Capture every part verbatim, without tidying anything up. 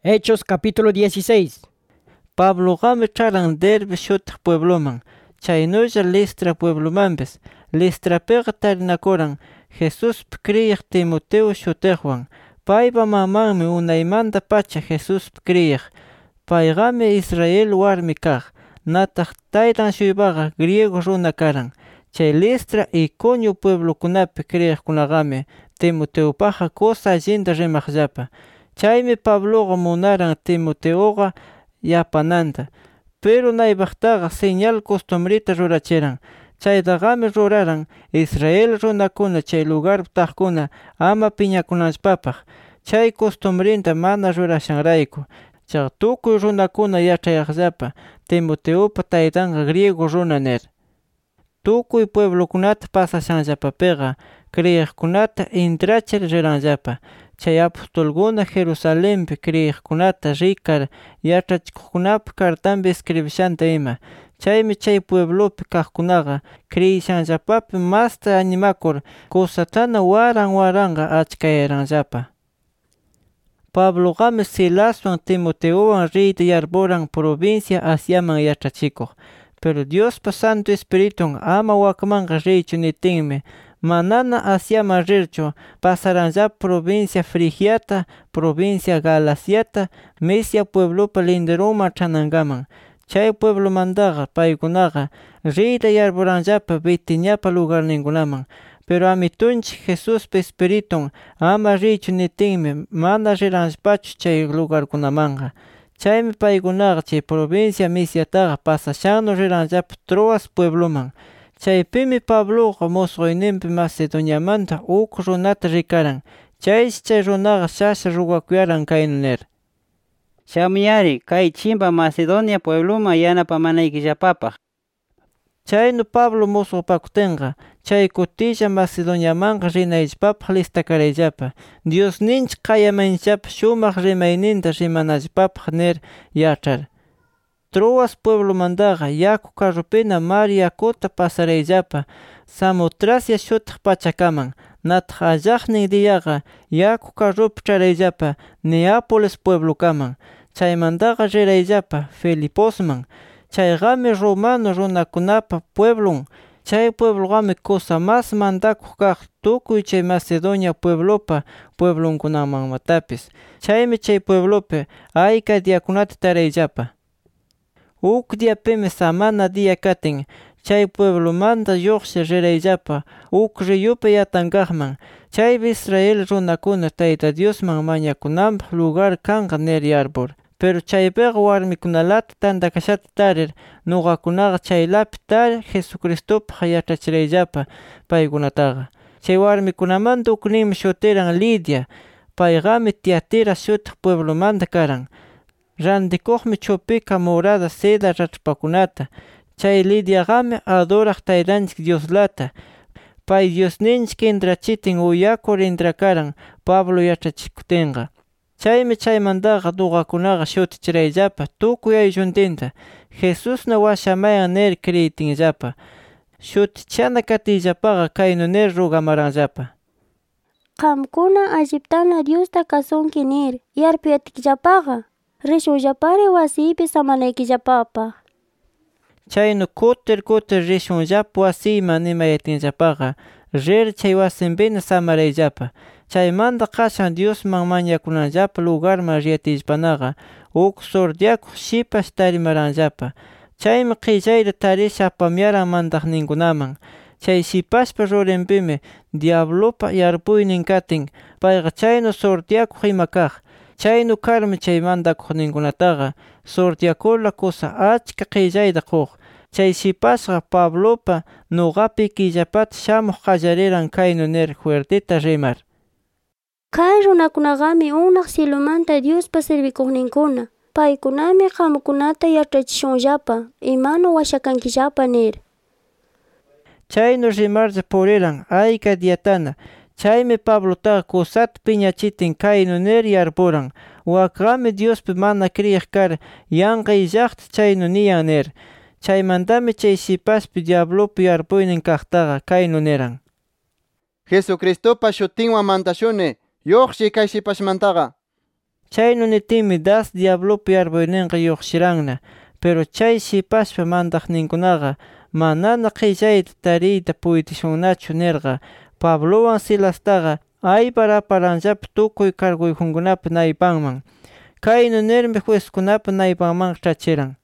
Hechos capítulo dieciséis. Pablo game charan Derbe shutq puebloman, chaynulla Listra pueblomanpis. Listrapiqa tarinakuran Jesus kriyiq Timoteo shutiqwan. Paypa mamanmi unaymanta pacha Jesus kriyiq. Paygami Israel warmi kaq. Nataq taytan shuypaqa griego runa karan. Chay Listra y Iconio pueblokunapi kriyiqkunaqami Timoteopaqa kusa allinta rimaqllapa. Chaymi Pabloqa munaran Timoteoqa yapananta, pero naypaqtaqa señal costumbrita rurachiran. Chaydaqami ruraran Israel runakuna chay lugarpi taqkuna ama piñakunanllapapaq, chay costumbrinta mana rurashanrayku. Chaqa tukuy runakuna yachayaqllapa Timoteopa taytanqa griego runa nir. Tukuy pueblokunata pasashanllapapiqa kriyiqkunata intrachir riranllapa. Chay apostolkuna Jerusalenpi kriyiqkunata rikar yachachikuqkunapi cartanpi escribishanta ima. Chaymi chay pueblopi kaqkunaqa kriyishanllapapi masta animakur kusatana waran waranqa achkayaranllapa. Pabloqami Silaswan Timoteowan riyta yarpuran provincia Asiaman yachachikuq. Pero Diospa Santo Espiritun ama wakmanqa riychu nitinmi, manana Asiaman rirchu pasaranllapa provincia Frigiata, provincia Galaciata, Misia pueblopa linderuman ch'anankaman. Chay pueblomantaqa paykunaqa riyta yarpuranllapa Bitiniapa lugarninkunaman. Pero Amitunchik Jesuspa Espiritun ama riychu nitinmi mana riranllapachu chay lugarkunamanqa. Chaymi paykunaqa chay provincia Misiataqa pasashannu riranllapa Troas puebloman. Chaypimi Pabloqa musquyninpi Macedoniamanta uk runata rikaran. Chayshi chay runaqa shasha rugakuyaran kaynu nir: Shamuyari, kay chimpa Macedonia puebloman yanapamanaykillapapaq. Chaynu Pablo musqupakuptinqa, chay kutilla Macedoniamanqa rinayllapapaq listakarayllapa, Dios ninchik qayamanchapa shumaq rimayninta rimanallapapaq nir yachar. Troas pueblomantaqa yaku carrupina mar yakuta pasarayllapa Samotracia shutiq pachakaman. Nataq allaqnin diyaqa yaku carrupi ch'arayllapa Neapolis pueblokaman. Chaymantaqa rirayllapa Filiposman. Chayqami romano runakunapa pueblon. Chay puebloqami kusa mas mantakuq kaq tukuy chay Macedonia pueblopa pueblonkunamanmatapis. Chaymi chay pueblopi ayka diyakunata tarayllapa. Uk diyapimi samana diya katin, chay pueblomanta lluqshi rirayllapa uk riyupi yatankaqman. Chaypi Israel runakuna Tayta Diosman mañakunanpaq lugar kanqa nir yarpur. Pero chaypiqa warmikunalata tantakashata tarir, nuqakunaqa chaylapi tarir Jesucristopaq yachachirayllapa paykunataqa. Chay warmikunamanta ukninmi shutiran Lidia. Paygami Tiatira shutiq pueblomanta karan. Rantikuqmi chupika morada seda rach'pakunata. Chay Lidiaqami adoraq taytanchik Dioslata. Pay Diosninchik intrachitin uyakur intrakaran Pablo yachachikutinqa. Chaymi chaymantaqa nuqakunaqa shutichirayllapa tukuy aylluntinta Jesusna washamayan nir kriyitinllapa. Shutichana katiyllapaqa kaynu nir rugamaranllapa: Qamkuna alliptana Diosta kasunki nir yarpuyatikllapaqa rishunllapari wasiypi samanaykillapapaq. Chaynu kutir kutir rishunllapa wasiyman nimayatinllapaqa rir chay wasinpina samarayllapa. Chaymanta qashan Diosman mañakunanllapa lugarman riyatillapanaqa uk sordiakuq shipash tarimaranllapa. Chaymi qillayta tarisha apamyaran mantaqninkunaman. Chay shipashpa rurinpimi diablopa yarpuynin katin, payqa chaynu sordiakuq ima kaq. Chaynu karmi chay mantakuqninkunataqa sordiakula kusa achka qillayta quq. Chay shipashqa Pablopa nuqapi killapata shamuq qallariran kaynu nir fuertita rimar: Kay runakunaqami unaq cielomanta Diospa servikuqninkuna. Paykunami qamkunata yachachishunllapa imanu washakankillapa nir. Chaynu rimarlla puriran ayka diyatana. Chaymi Pablotaqa kusata piñachitin kaynu nir yarpuran: Wakqami Diospi mana kriyiq kar yanqay llaqta chaynu niyan nir. Chaymantami chay shipashpi diablopi yarpuynin kaqtaqa kaynu niran: Jesucristopa shutinwan mantashuni, yoqshi kay shipashmantaqa. Chaynu nitimi das diablopi yarpuyninqa lluqshiranna, pero chay shipashpa mandaqninkunaqa manana qillayta tariyta puytishunnachu nirqa Pablowan Silastaqa aypar aparanllapa tukuy karguyjunkunapi naypanman. Kaynu nirmi juezkunapa naypanman ch'achiran.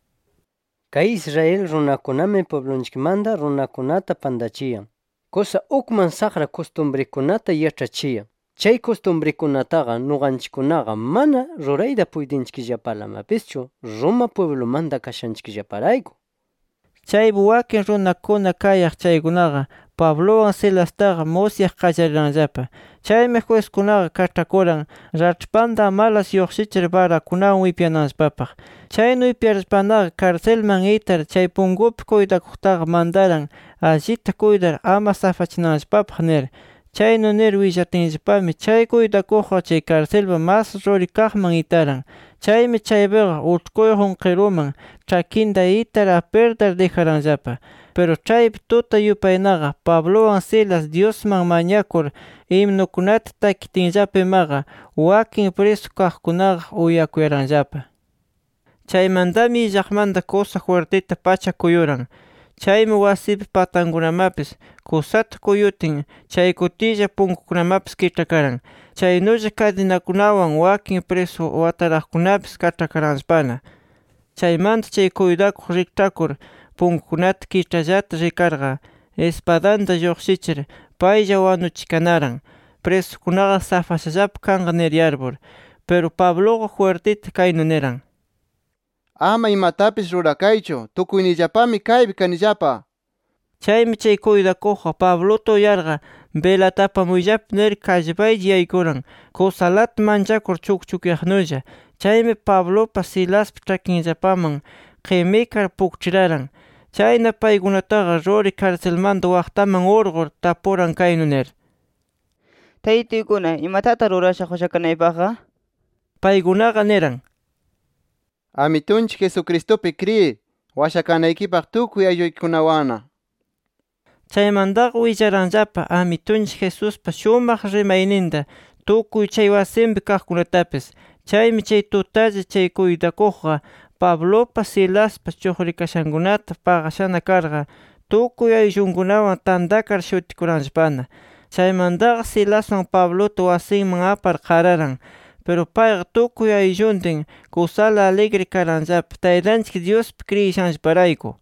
Kay Israel runakunami pueblonchikmanta runakunata pandachiyan. Kusa ukman saqra costumbrekunata yach'achiyan. Chay costumbrekunataqa nuqanchikkunaqa mana rurayta puytinchikllapalamapischu Roma pueblomanta kashanchikllaparayku. Chaypi wakin runakuna kayaq chaykunaqa Pablowan Silastaqa musyaq qallarinanllapa. Chaymi juezkunaqa kach'akuran rach'panta amalas lluqshichir barakunawan wipyananllapapaq. Chaynu wipyarishpanaqa karcelman itar chay punkupi kuytakuqtaqa mandaran allita kuydar ama safachinanllapapaq nir. Chaynu nir willatinllapami chay kuytakuqqa chay karcelpa mas rurikaqman itaran. Chaymi chaypiqa ullquyjun qiruman ch'akinta itar apertar dejaranllapa. Pero chaypi tuta yupaynaqa Pablowan Silas Diosman mañakur himnukunata takitinllapimaqa wakin preso kaqkunaqa uyakuyaranllapa. Chaymantami illaqmanta kusa fuertita pacha kuyuran. Chaymi wasipi patankunamapis kusata kuyutin chay kutilla punkukunamapis kich'akaran. Chaynulla cadinakunawan wakin preso wataraqkunapis kach'akaranllapana. Chaymanta chay kuytakuq rikch'akur punkukunata kich'allata rikarqa espadanta lluqshichir paylla wanuchikanaran. Presokunaqa safashallapa kanqa nir yarpur. Pero Pabloqa fuertita kaynu niran: ama imatapis rurakaychu, tukuynillapami kaypi kanillapa. Chaymi chay kuytakuqqa Pablota uyarqa velatapamuyllapi nir kallpaylla yaykuran kusalata manchakur chukchukyaqnulla. Chaymi Pablopa Silaspa ch'akinllapaman qimikar pukchiraran. Chayna paykunataqa ruri karcelmanta waqtaman urqur tapuran kaynu nir: Taytaykuna, imatata rurashaq washakanaypaqqa? Paykunaqa niran: Amitunchik Jesucristopi kriy, washakanaykipaq tukuy aylluykunawana. Chaymantaqa willaranllapa Amitunchik Jesuspa shumaq rimayninta tukuy chay wasinpi kaqkunatapis. Chaymi chay tutalla chay kuytakuqqa Pablopa Silaspa chuqrikashankunata paqashana karqa tukuy ayllunkunawan tantakar shutikuranllapana. Chaymantaqa Silaswan Pablota wasinman apar qararan. Pero payqa tukuy aylluntin kusala alegre karanllapa Taytanchik Diospi kriyishanllaparayku.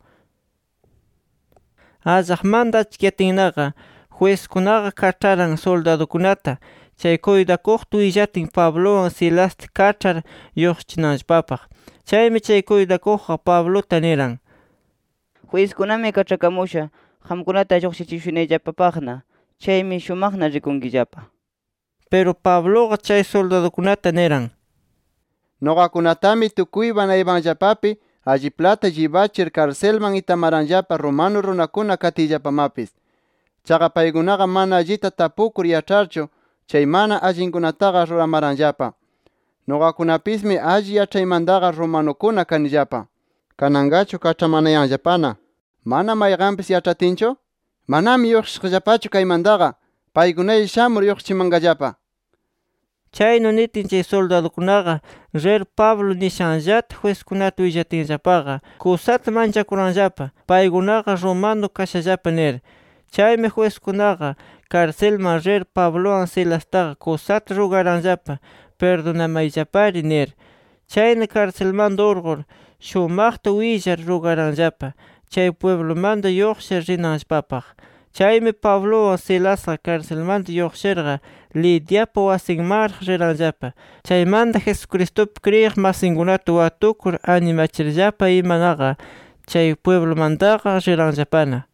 Allaqmanta achkiyatinnaqa juezkunaqa kach'aran soldadukunata chay kuytakuqta willatin Pablowan Silasta kach'ar lluqsichinanllapapaq. Chaymi chay kuytakuqqa Pablota niran: Juezkunami kach'akamusha qamkunata lluqsichishunayllapapaqna. Chaymi shumaqna rikunkillapa. Pero Pabloqa chay soldadukunata niran: Noqakunatami tukuypa naypanllapapi alliplata llibachir karcelman itamaranllapa romano runakuna katiyllapamapis. Chaqa paykunaqa mana allita tapukur yach'archu chay mana allinkunataqa ruramaranllapa. Noqakunapismi alli yach'aymantaqa romanokuna kanillapa. Kanangachu kach'amanayanllapana. Mana mayqanpis yach'atinchu? Manami lluqshiqllapachu kaymantaqa. Paykunay shamur lluqsichimankallapa. Chaynu nitin chay soldadukunaqa rir Pablo nishanllata juezkunata willatinllapaqa kusata manchakuranllapa paykunaqa romano kashallapa nir. Chaymi juezkunaqa karcelman rir Pablowan Silastaqa kusata rugaranllapa perdonamayllapari nir. Chayna karcelmanta urqur shumaqta willar rugaranllapa chay pueblomanta lluqshir rinanllapapaq. Chaymi Pablowan Silasqa karcelmanta lluqshirqa Lidiapa wasinmaraq riranllapa. Chaymanta Jesucristopi kriyiq masinkunata watukur animachirllapa imanaqa chay pueblomantaqa riranllapana.